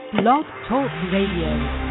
Blog Talk Radio.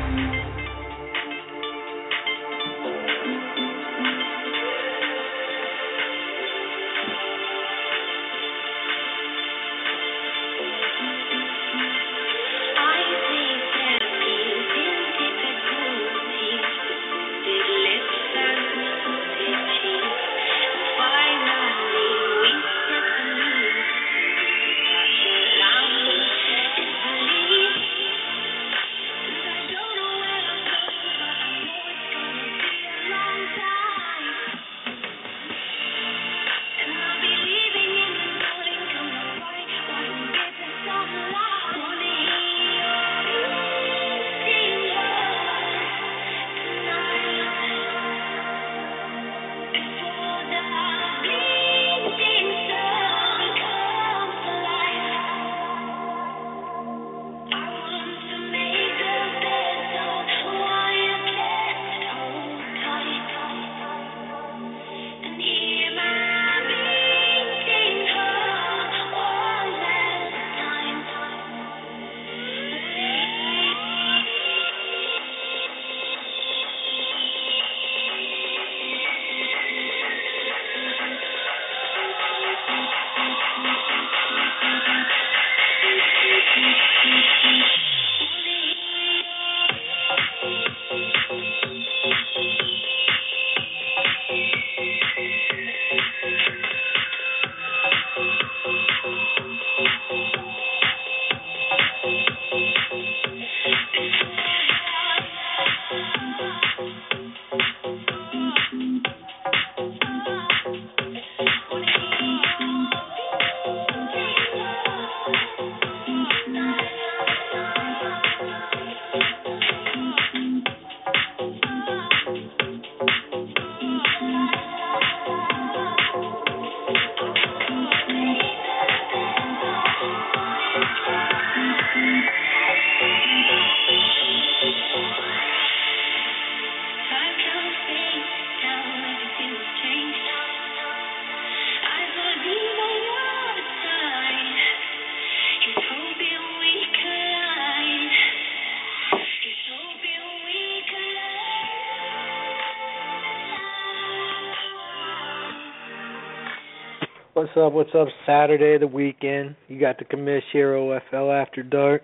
What's up? Saturday, the weekend. You got the commish here, OFL After Dark.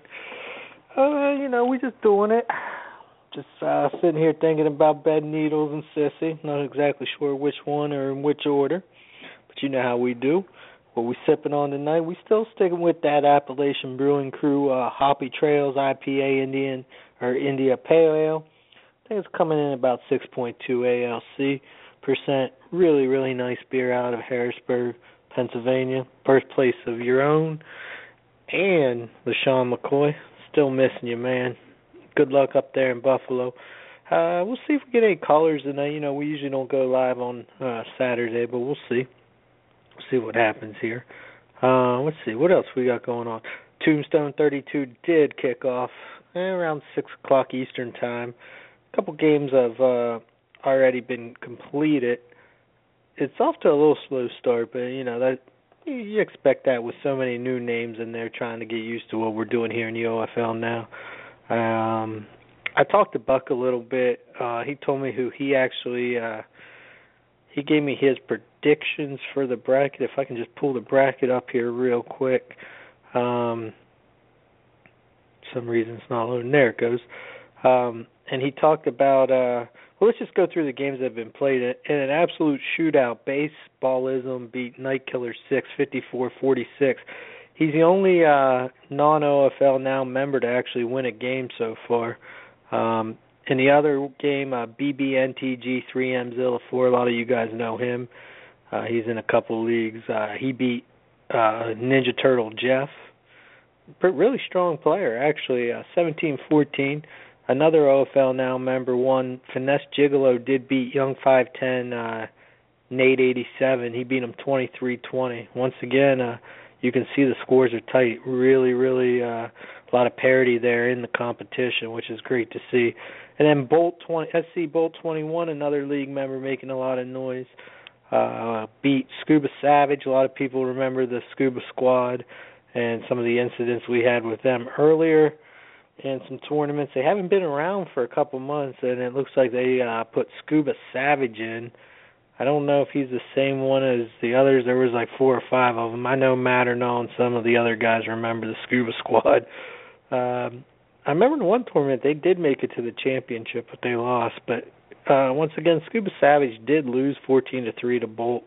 We just doing it. Just sitting here thinking about Bed Needles and Sissy. Not exactly sure which one or in which order, but you know how we do. What we sipping on tonight? We still sticking with that Appalachian Brewing Crew Hoppy Trails IPA India Pale Ale. I think it's coming in about 6.2 ALC percent. Really, really nice beer out of Harrisburg, Pennsylvania, birthplace of your own, and LaShawn McCoy. Still missing you, man. Good luck up there in Buffalo. We'll see if we get any callers tonight. We usually don't go live on Saturday, but we'll see. We'll see what happens here. Let's see. What else we got going on? Tombstone 32 did kick off around 6 o'clock Eastern Time. A couple games have already been completed. It's off to a little slow start, but that you expect that with so many new names in there trying to get used to what we're doing here in the OFL now. I talked to Buck a little bit. He told me who he actually he gave me his predictions for the bracket. If I can just pull the bracket up here real quick. Some reason it's not loading. There it goes. And he talked about let's just go through the games that have been played. In an absolute shootout, Baseballism beat Night Killer 6, 54-46. He's the only non-OFL now member to actually win a game so far. In the other game, BBNTG 3M 4, a lot of you guys know him. He's in a couple leagues. He beat Ninja Turtle Jeff. Really strong player, actually, 17-14. Another OFL now member one, Finesse Gigolo, did beat Young 5'10", Nate 87. He beat him 23-20. Once again, you can see the scores are tight. Really, really a lot of parity there in the competition, which is great to see. And then SC Bolt 21, another league member making a lot of noise, beat Scuba Savage. A lot of people remember the Scuba Squad and some of the incidents we had with them earlier. in some tournaments. They haven't been around for a couple months, and it looks like they put Scuba Savage in. I don't know if he's the same one as the others. There was like 4 or 5 of them. I know Matt Arnault and some of the other guys remember the Scuba Squad. I remember in one tournament they did make it to the championship, but they lost. But once again, Scuba Savage did lose 14-3 to Bolt.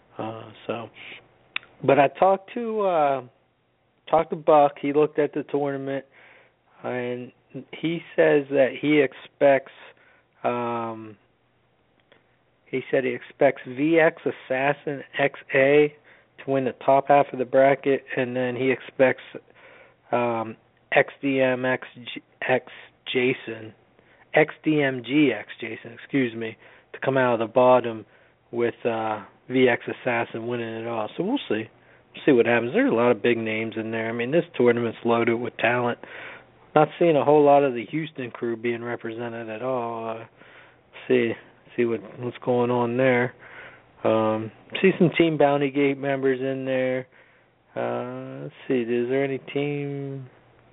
But I talked to Buck. He looked at the tournament, and he says that he expects VX Assassin XA to win the top half of the bracket, and then he expects XDMG X Jason, to come out of the bottom with VX Assassin winning it all. So we'll see. See what happens. There's a lot of big names in there. I mean, this tournament's loaded with talent. Not seeing a whole lot of the Houston crew being represented at all. See what's going on there. See some Team Bounty Gate members in there. Let's see, is there any team?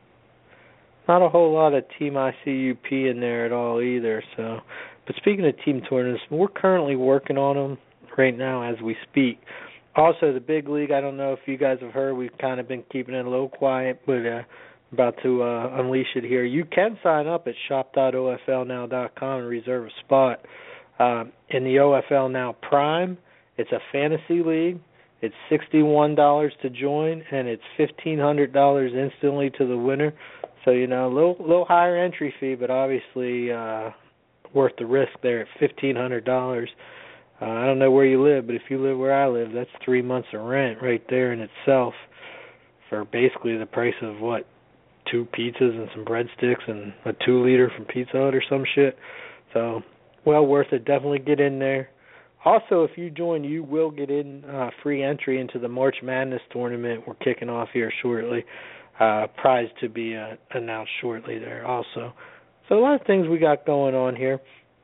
Not a whole lot of Team ICUP in there at all either. So, but speaking of team tournaments, we're currently working on them right now as we speak. Also, the big league, I don't know if you guys have heard, we've kind of been keeping it a little quiet, but about to unleash it here. You can sign up at shop.oflnow.com and reserve a spot in the OFL Now Prime. It's a fantasy league. It's $61 to join, and it's $1,500 instantly to the winner. So, a little higher entry fee, but obviously worth the risk there at $1,500. I don't know where you live, but if you live where I live, that's 3 months of rent right there in itself for basically the price of, 2 pizzas and some breadsticks and a 2-liter from Pizza Hut or some shit. So, well worth it. Definitely get in there. Also, if you join, you will get in free entry into the March Madness tournament we're kicking off here shortly. Prize to be announced shortly there also. So a lot of things we got going on here.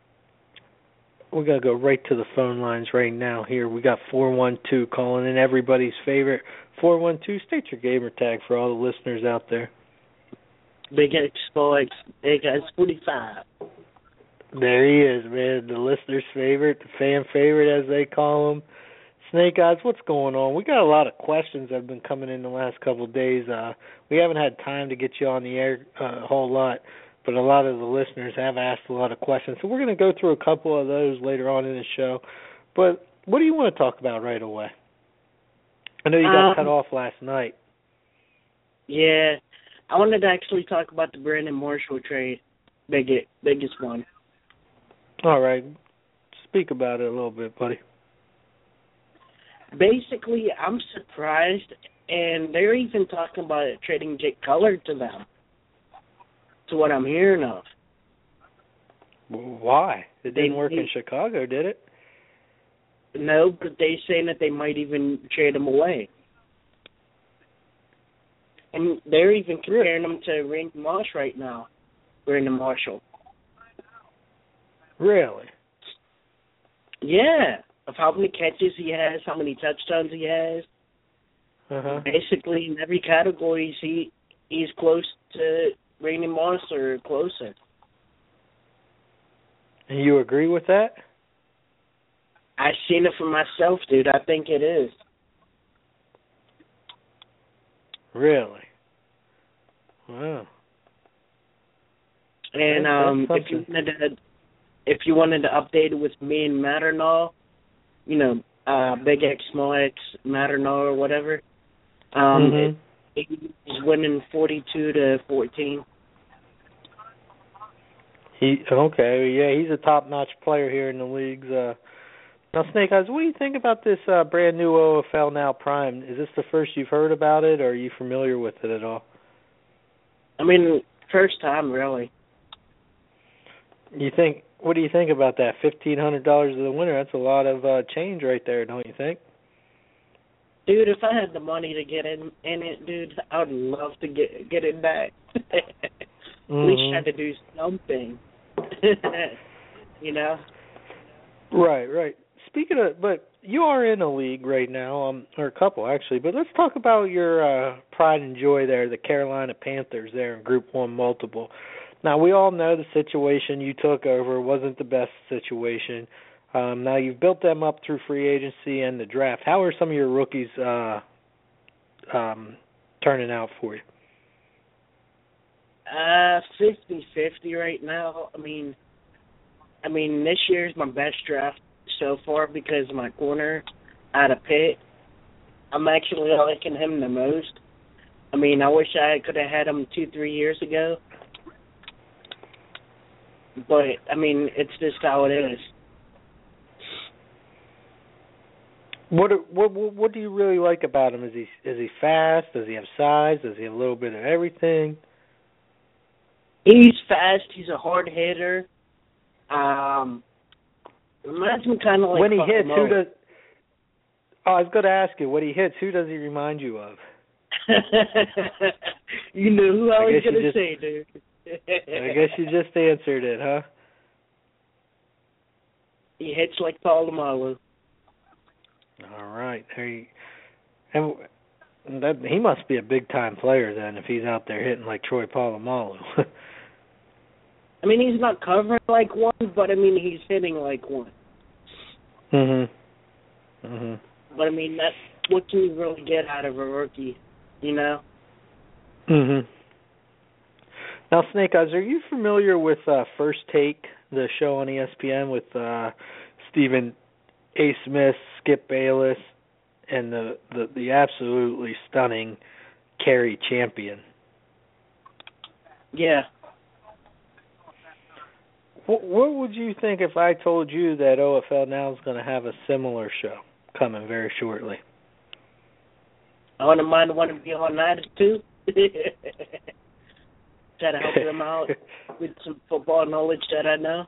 We're going to go right to the phone lines right now here. We got 412 calling in, everybody's favorite. 412, state your gamer tag for all the listeners out there. Big X Sports, Big X 45. There he is, man, the listener's favorite, the fan favorite as they call him. Snake Eyes, what's going on? We got a lot of questions that have been coming in the last couple of days. We haven't had time to get you on the air a whole lot, but a lot of the listeners have asked a lot of questions. So we're going to go through a couple of those later on in the show. But what do you want to talk about right away? I know you got cut off last night. Yeah, I wanted to actually talk about the Brandon Marshall trade, biggest one. All right. Speak about it a little bit, buddy. Basically, I'm surprised, and they're even talking about trading Jake Cutler to them, to what I'm hearing of. Why? It didn't work in Chicago, did it? No, but they're saying that they might even trade him away. And they're even comparing him to Randy Moss right now, Brandon Marshall. Really? Yeah. Of how many catches he has, how many touchdowns he has. Basically, in every category, he's close to Randy Moss or closer. And you agree with that? I've seen it for myself, dude. I think it is. Really? Wow. And if you wanted to update it with me and Matt Arnault, Big X, Small X, Matt Arnault or whatever, he's winning 42-14. He's a top-notch player here in the leagues. Now, Snake Eyes, what do you think about this brand new OFL Now Prime? Is this the first you've heard about it, or are you familiar with it at all? I mean, first time, really. What do you think about that? $1,500 to the winner, that's a lot of change right there, don't you think? Dude, if I had the money to get in it, dude, I would love to get it back. At least try to do something. Right. Speaking of, but you are in a league right now, or a couple actually. But let's talk about your pride and joy there, the Carolina Panthers there in Group 1 multiple. Now, we all know the situation you took over wasn't the best situation. Now, you've built them up through free agency and the draft. How are some of your rookies turning out for you? 50-50 right now. I mean, this year's my best draft so far because of my corner out of Pitt. I'm actually liking him the most. I mean, I wish I could have had him 2-3 years ago. But, I mean, it's just how it is. What do you really like about him? Is he fast? Does he have size? Does he have a little bit of everything? He's fast. He's a hard hitter. Reminds me kind of like when he hits. Mo. Who does? Oh, I was going to ask you. When he hits, who does he remind you of? You knew who I was going to say, dude. I guess you just answered it, huh? He hits like Polamalu. All right. And he must be a big-time player then if he's out there hitting like Troy Polamalu. I mean, he's not covering like one, but, I mean, he's hitting like one. But, I mean, that's what can you really get out of a rookie, you know? Now, Snake Eyes, are you familiar with First Take, the show on ESPN with Stephen A. Smith, Skip Bayless, and the absolutely stunning Kerry Champion? Yeah. What would you think if I told you that OFL Now is going to have a similar show coming very shortly? I wouldn't mind wanting to be on that too. Try to help them out with some football knowledge that I know.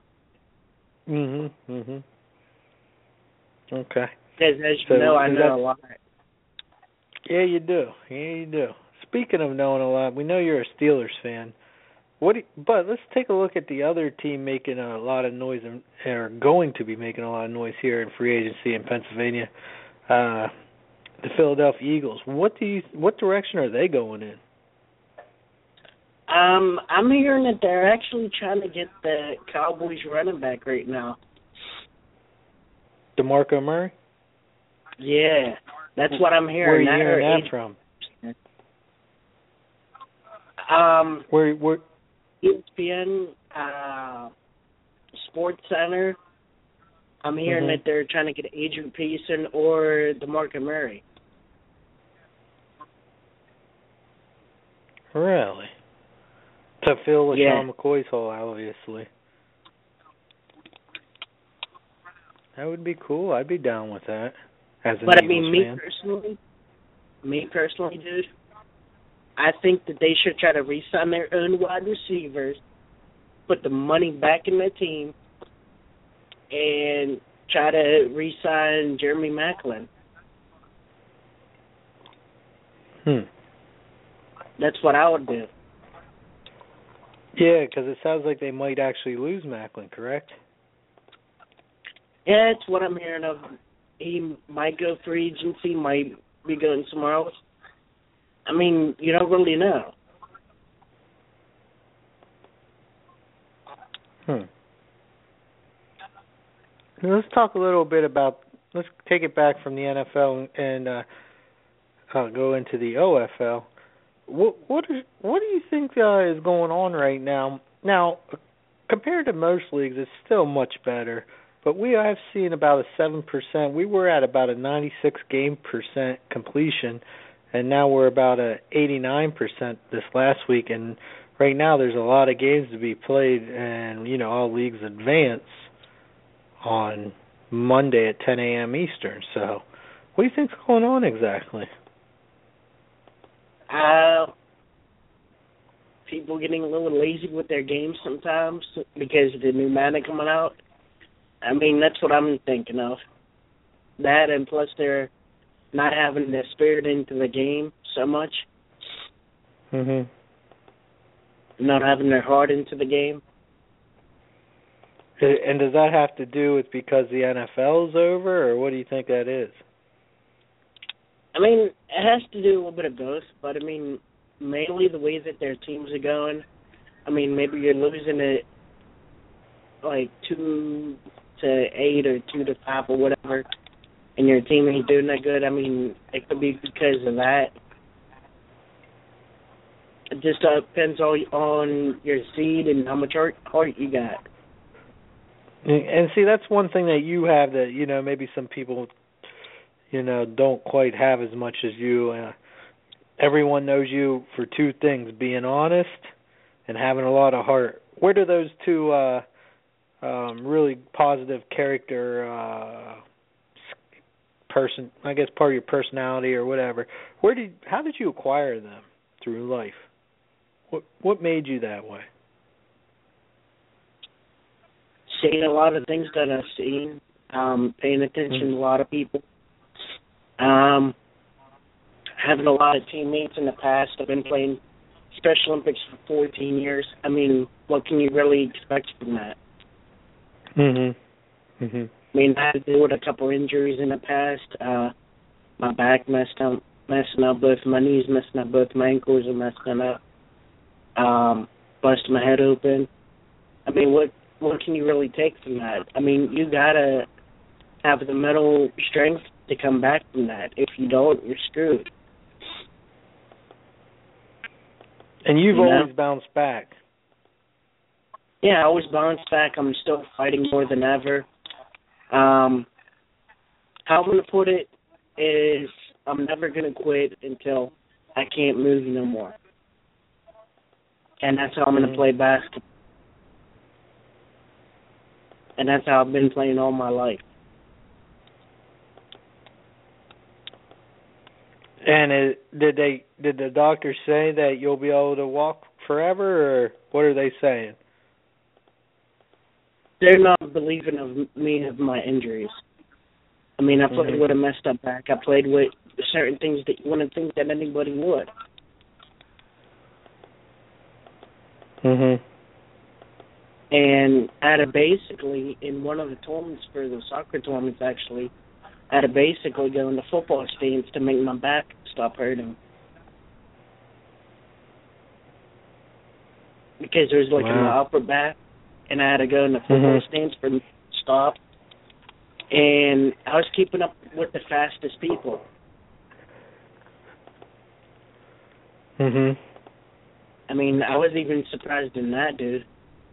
Okay. Because as you know, I know a lot. Yeah, you do. Speaking of knowing a lot, we know you're a Steelers fan. But let's take a look at the other team making a lot of noise, or going to be making a lot of noise here in free agency in Pennsylvania, the Philadelphia Eagles. What direction are they going in? I'm hearing that they're actually trying to get the Cowboys running back right now. DeMarco Murray? Yeah, that's what I'm hearing. Where are you hearing that from? Where? ESPN, Sports Center. I'm hearing that they're trying to get Adrian Peterson or DeMarco Murray. Really? To fill LaShawn McCoy's hole, obviously. That would be cool. I'd be down with that. But I mean, me personally, dude, I think that they should try to re-sign their own wide receivers, put the money back in the team, and try to re-sign Jeremy Maclin. That's what I would do. Yeah, because it sounds like they might actually lose Maclin, correct? Yeah, it's what I'm hearing of. He might go free agency, might be going somewhere else. I mean, you don't really know. Let's talk a little bit about, let's take it back from the NFL and go into the OFL. What do you think is going on right now? Now, compared to most leagues, it's still much better. But we have seen about a 7%. We were at about a 96% completion, and now we're about a 89% this last week. And right now, there's a lot of games to be played, and all leagues advance on Monday at 10 a.m. Eastern. So, what do you think's going on exactly? People getting a little lazy with their games sometimes because of the new Madden coming out. I mean, that's what I'm thinking of. That, and plus they're not having the spirit into the game so much. Not having their heart into the game. And does that have to do with because the NFL's over, or what do you think that is? I mean, it has to do a little bit of both, but I mean, mainly the way that their teams are going. I mean, maybe you're losing it like 2-8 or 2-5 or whatever, and your team ain't doing that good. I mean, it could be because of that. It just depends on your seed and how much heart you got. And see, that's one thing that you have that, maybe some people, don't quite have as much as you. Everyone knows you for two things, being honest and having a lot of heart. Where do those two really positive character part of your personality or whatever, how did you acquire them through life? What made you that way? Seeing a lot of things that I've seen, paying attention to a lot of people, having a lot of teammates in the past. I've been playing Special Olympics for 14 years. I mean, what can you really expect from that? I mean, I had to deal with a couple injuries in the past. My back messing up both my knees, messing up both my ankles, and messing up. Busted my head open. I mean, what can you really take from that? I mean, you gotta have the mental strength to come back from that. If you don't, you're screwed. And you've always bounced back. Yeah, I always bounced back. I'm still fighting more than ever. How I'm going to put it is I'm never going to quit until I can't move no more. And that's how I'm going to play basketball. And that's how I've been playing all my life. And did the doctors say that you'll be able to walk forever, or what are they saying? They're not believing of me of my injuries. I mean, I played with a messed up back. I played with certain things that you wouldn't think that anybody would. And I had to basically, in one of the tournaments for the soccer tournaments actually, I had to basically go into football stance to make my back stop hurting. Because there was like in my upper back, and I had to go into football stance for stop. And I was keeping up with the fastest people. I mean, I was even surprised in that, dude.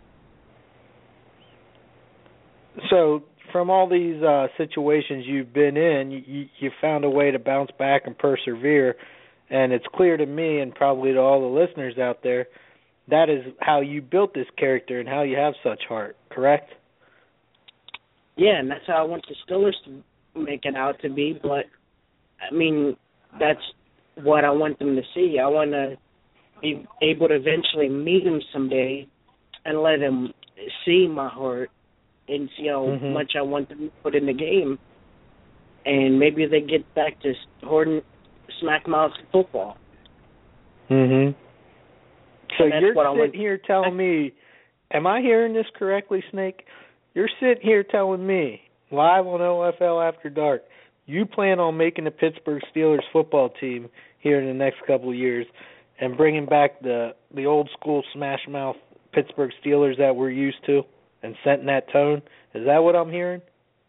So, from all these situations you've been in, you found a way to bounce back and persevere, and it's clear to me and probably to all the listeners out there, that is how you built this character and how you have such heart, correct? Yeah, and that's how I want the Steelers to make it out to be, but, I mean, that's what I want them to see. I want to be able to eventually meet them someday and let them see my heart and see how much I want them to put in the game. And maybe they get back to hoarding smack mouth football. So you're sitting here telling me, am I hearing this correctly, Snake? You're sitting here telling me, live on OFL After Dark, you plan on making the Pittsburgh Steelers football team here in the next couple of years and bringing back the old school smash mouth Pittsburgh Steelers that we're used to and setting that tone? Is that what I'm hearing?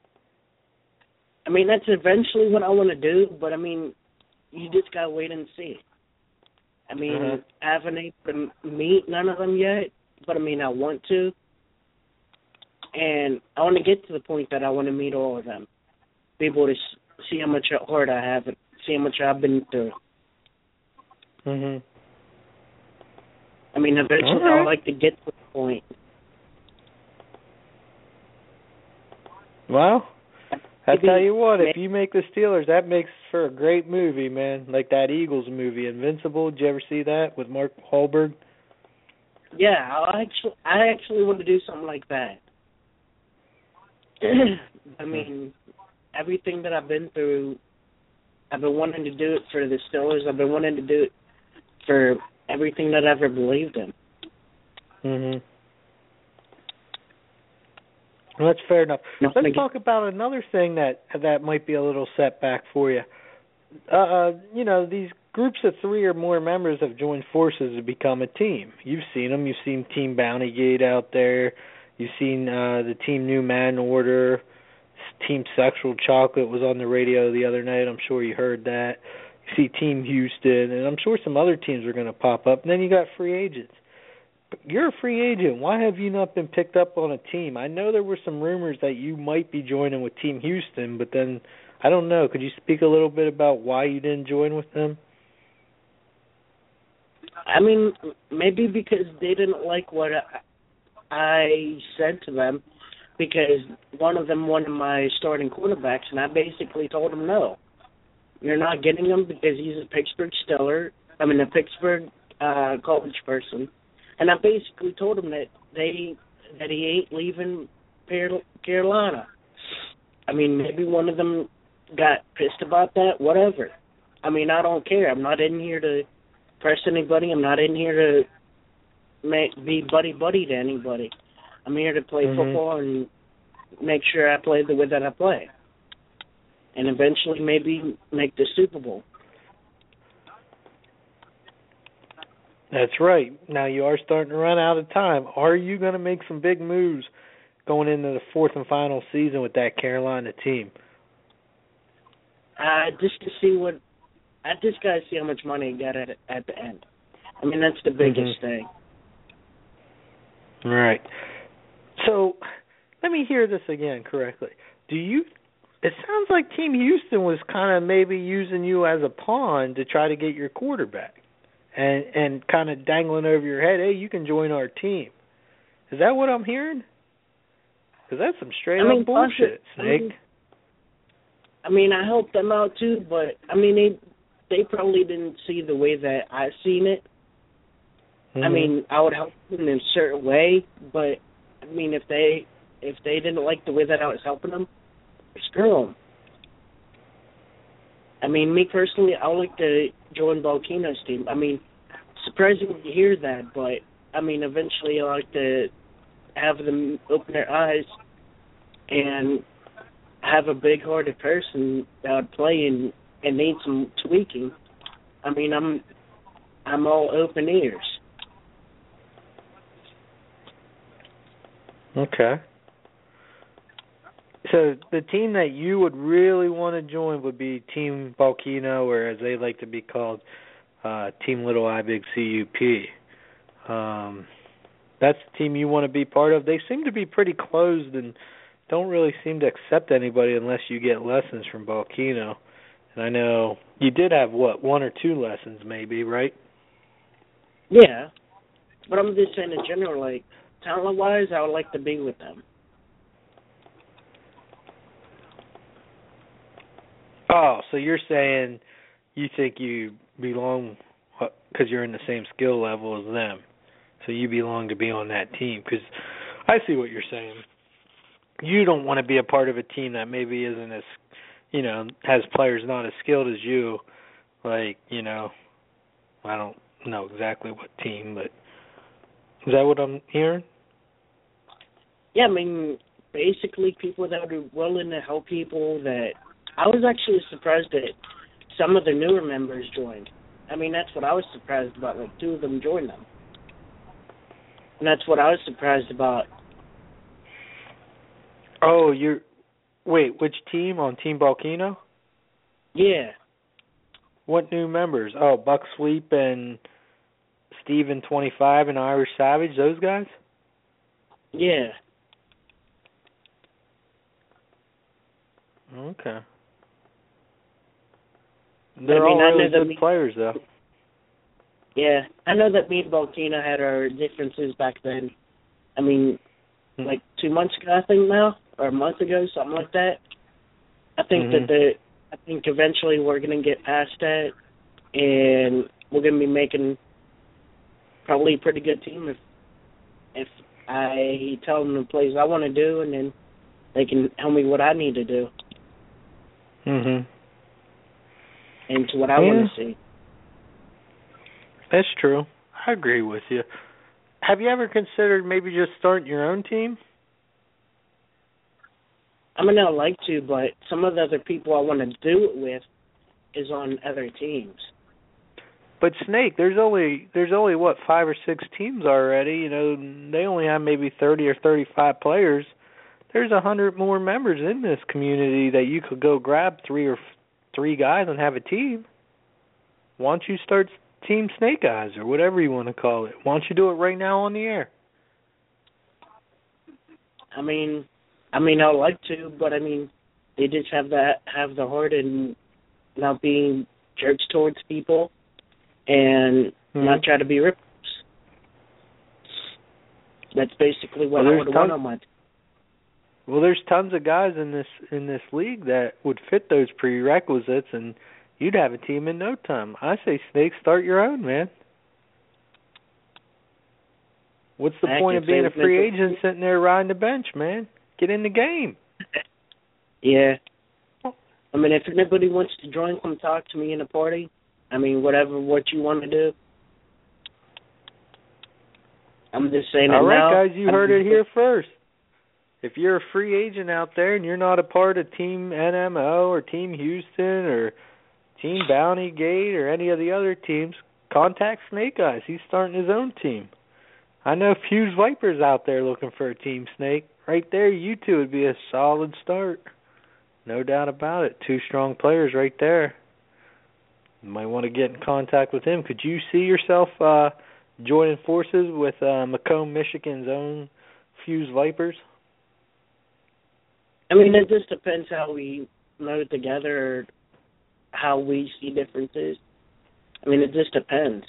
I mean, that's eventually what I want to do, but I mean, you just got to wait and see. I mean, I haven't able to meet none of them yet, but I mean, I want to. And I want to get to the point that I want to meet all of them. Be able to see how much heart I have and see how much I've been through. I mean, eventually I'd like to get to the point. Well, I tell you what, if you make the Steelers, that makes for a great movie, man. Like that Eagles movie, Invincible. Did you ever see that with Mark Wahlberg? Yeah, I actually want to do something like that. I mean, everything that I've been through, I've been wanting to do it for the Steelers. I've been wanting to do it for everything that I've ever believed in. Well, that's fair enough. Nothing Let's talk about another thing that might be a little setback for you. These groups of 3 or more members have joined forces to become a team. You've seen them. You've seen Team Bountygate out there. You've seen the Team New Man Order. Team Sexual Chocolate was on the radio the other night. I'm sure you heard that. You see Team Houston, and I'm sure some other teams are going to pop up. And then you got free agents. But you're a free agent. Why have you not been picked up on a team? I know there were some rumors that you might be joining with Team Houston, but then I don't know. Could you speak a little bit about why you didn't join with them? I mean, maybe because they didn't like what I said to them, because one of them wanted my starting quarterbacks, and I basically told him no. You're not getting him because he's a Pittsburgh a Pittsburgh college person. And I basically told him that he ain't leaving Carolina. I mean, maybe one of them got pissed about that, whatever. I mean, I don't care. I'm not in here to press anybody. I'm not in here to be buddy-buddy to anybody. I'm here to play football and make sure I play the way that I play. And eventually maybe make the Super Bowl. That's right. Now you are starting to run out of time. Are you going to make some big moves going into the 4th and final season with that Carolina team? Just to see I just got to see how much money I got at the end. I mean, that's the biggest thing. Right. So, let me hear this again correctly. It sounds like Team Houston was kind of maybe using you as a pawn to try to get your quarterback and kind of dangling over your head, hey, you can join our team. Is that what I'm hearing? Because that's some straight-up bullshit, Snake. I helped them out too, but, they probably didn't see the way that I seen it. I would help them in a certain way, but, if they didn't like the way that I was helping them, screw them. Me personally, I would like to join Volcano's team. Surprising to hear that, but, eventually I like to have them open their eyes and have a big-hearted person that would play and need some tweaking. I'm all open ears. Okay. So the team that you would really want to join would be Team Volcano, or as they like to be called, Team Little I Big CUP. That's the team you want to be part of. They seem to be pretty closed and don't really seem to accept anybody unless you get lessons from Volcano. And I know you did have, 1 or 2 lessons maybe, right? Yeah. But I'm just saying in general, talent-wise, I would like to be with them. Oh, so you're saying you think you belong because you're in the same skill level as them. So you belong to be on that team. Because I see what you're saying. You don't want to be a part of a team that maybe isn't as, has players not as skilled as you. I don't know exactly what team, but is that what I'm hearing? Yeah, basically people that are willing to help people that... I was actually surprised that some of the newer members joined. That's what I was surprised about. 2 of them joined them. And that's what I was surprised about. Oh, wait, which team? On Team Volcano? Yeah. What new members? Oh, Buck Sweep and Steven 25 and Irish Savage, those guys? Yeah. Okay. They're all really good players, though. Yeah. I know that me and Volcano had our differences back then. 2 months ago, I think now, or a month ago, something like that. I think I think eventually we're going to get past that, and we're going to be making probably a pretty good team if I tell them the plays I want to do, and then they can tell me what I need to do. And to what I want to see. That's true. I agree with you. Have you ever considered maybe just starting your own team? I mean, I'd like to, but some of the other people I want to do it with is on other teams. But Snake, there's only what 5 or 6 teams already. You know, they only have maybe 30 or 35 players. There's 100 more members in this community that you could go grab three guys and have a team. Why don't you start Team Snake Eyes or whatever you want to call it? Why don't you do it right now on the air? I mean, I'd like to, but I mean, they just have the heart and not being jerks towards people and not try to be rippers. That's basically what I would want on my team. Well, there's tons of guys in this league that would fit those prerequisites, and you'd have a team in no time. I say, Snake, start your own, man. What's the point of being a free agent sitting there riding the bench, man? Get in the game. Yeah. I mean, if anybody wants to join, come talk to me in a party. I mean, what you want to do. I'm just saying All it now. All right, guys, you heard it here first. If you're a free agent out there and you're not a part of Team NMO or Team Houston or Team Bounty Gate or any of the other teams, contact Snake Eyes. He's starting his own team. I know Fuse Vipers out there looking for a team, Snake. Right there, you two would be a solid start. No doubt about it. 2 strong players right there. You might want to get in contact with him. Could you see yourself joining forces with Macomb, Michigan's own Fuse Vipers? I mean, it just depends how we know together, how we see differences. I mean, it just depends.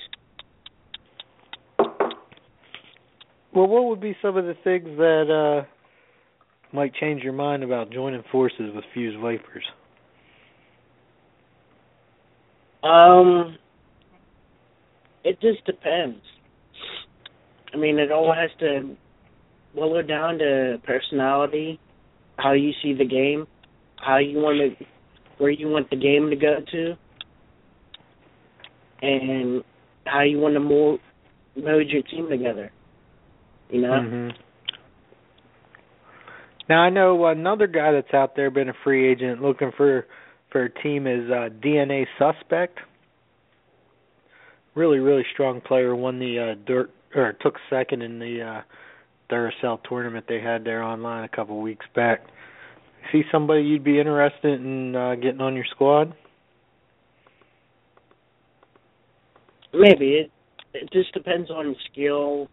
Well, what would be some of the things that might change your mind about joining forces with Fuse Vipers? It just depends. I mean, it all has to boil down to personality, how you see the game, where you want the game to go to, and how you want to mold your team together. You know? Mm-hmm. Now, I know another guy that's out there, been a free agent, looking for a team is DNA Suspect. Really, really strong player. Won the took second in the Duracell tournament they had there online a couple of weeks back. See somebody you'd be interested in getting on your squad? Maybe. It just depends on skill.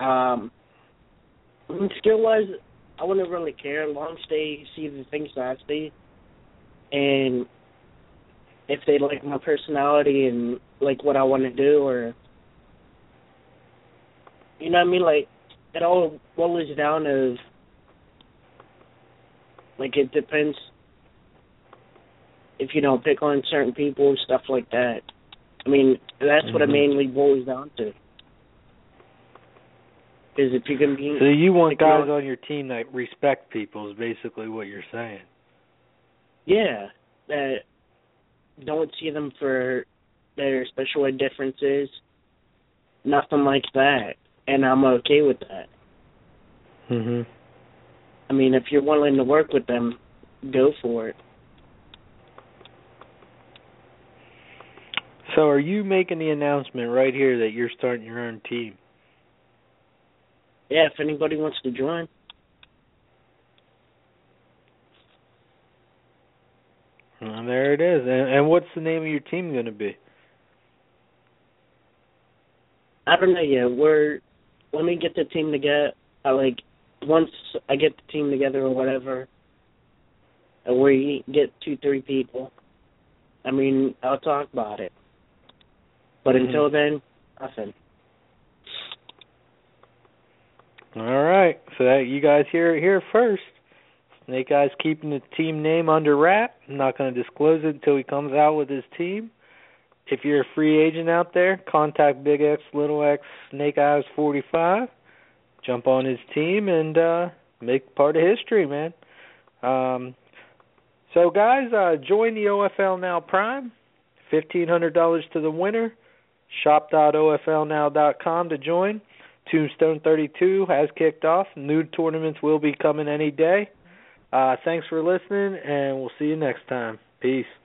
Skill-wise, I wouldn't really care as long as they see the things that I see. And if they like my personality and like what I want to do, or, you know what I mean? Like, it all boils down to, like, it depends if you don't pick on certain people and stuff like that. I mean, that's what it mainly boils down to. Is if you can be... So you want guys on your team that respect people is basically what you're saying. Yeah, that don't see them for their special ed differences, nothing like that, and I'm okay with that. Mhm. I mean, if you're willing to work with them, go for it. So are you making the announcement right here that you're starting your own team? Yeah, if anybody wants to join. Well, there it is. And what's the name of your team going to be? I don't know yet. Let me get the team together. Once I get the team together or whatever, and we get 2-3 people, I mean, I'll talk about it. But until then, nothing. All right. So that you guys hear it here first. Snake Eyes keeping the team name under wrap. I'm not going to disclose it until he comes out with his team. If you're a free agent out there, contact Big X, Little X, Snake Eyes 45. Jump on his team and make part of history, man. So, guys, join the OFL Now Prime. $1,500 to the winner. Shop.oflnow.com to join. Tombstone 32 has kicked off. New tournaments will be coming any day. Thanks for listening, and we'll see you next time. Peace.